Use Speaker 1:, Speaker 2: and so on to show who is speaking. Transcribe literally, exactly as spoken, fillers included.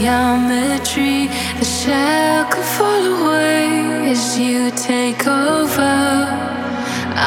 Speaker 1: geometry. The shell could fall away as you take over.